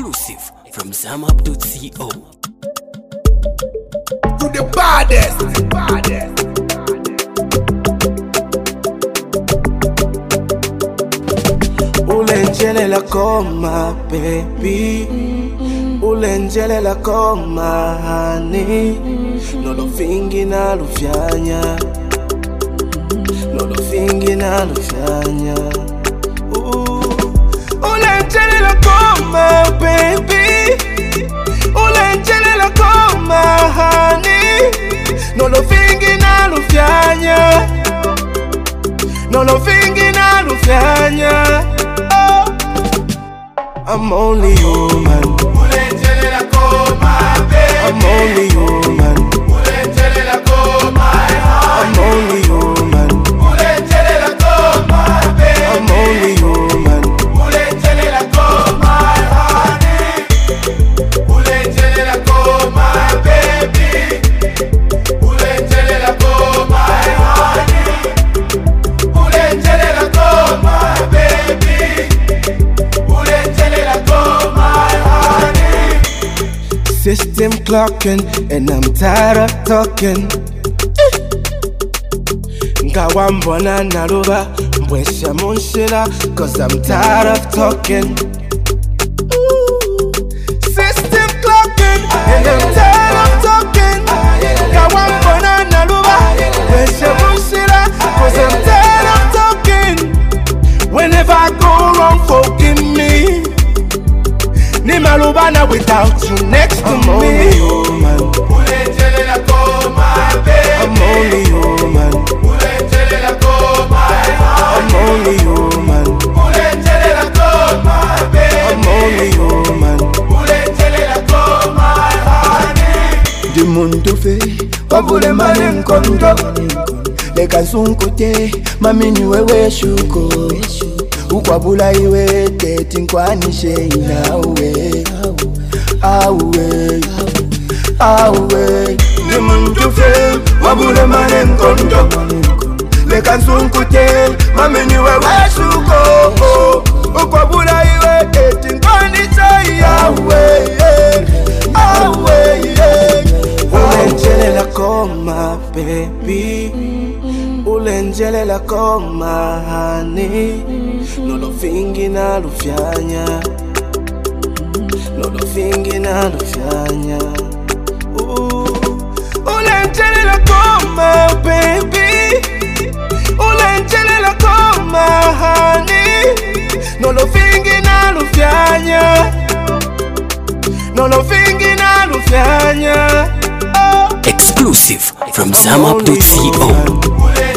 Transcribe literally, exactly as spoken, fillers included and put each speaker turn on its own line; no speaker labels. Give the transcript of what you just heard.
Exclusive from Zamap dot co.
To the baddest, the baddest.
Ulenjele la coma, baby. Ulenjele la coma, honey. No lo fingi na lo fianya. No lo fingi na lo fianya. Ulenjele la coma, baby. Ulenjele la coma, honey. No lo fingi na lo fianya. No lo fingi na lo fianya. I'm only human.
Ulenjele la coma, baby.
I'm only human.
Ulenjele la coma,
I'm only human.
Ulenjele la coma, baby.
I'm only human.
Ulenjele la coma, honey. Ulenjele la coma, baby. Ulenjele la coma, honey. Ulenjele la coma, baby. Ulenjele la coma, honey.
System clocking, and I'm tired of talking. Ngawambona naruba, mbwesha munshira, cause I'm tired of talking. System clocking, and I'm tired of talking. Ngawambona naruba, mbwesha munshira, cause I'm tired of talking. Whenever I go wrong, forgive me. Nimalubana without you next to me. I'm only human.
Ulenjele la coma, baby.
I'm only human.
Ulenjele la coma,
I'm only human.
Ulenjele la coma, baby.
I'm only human.
Ulenjele la coma, honey.
Du monde fait, wabule mane mkondo. Leka sunkote, mamini wewe shuko. Ukwabula iwe teti nkwanishe inawe. Awe, awe. Du monde fait, wabule mane mkondo. Leka sunkote, mamini wewe shuko. Ukwabula iwe teti nkwanishe inawe. Awe, Ulenjele la coma, baby. Ulenjele la coma, honey. No lo fingi na lo fianya. No lo fingi na lo fianya. Ulenjele la coma, baby. Ulenjele la coma, honey. No lo fingi na lo fianya. No lo fingi na lo fianya.
Exclusive from Zamap dot co.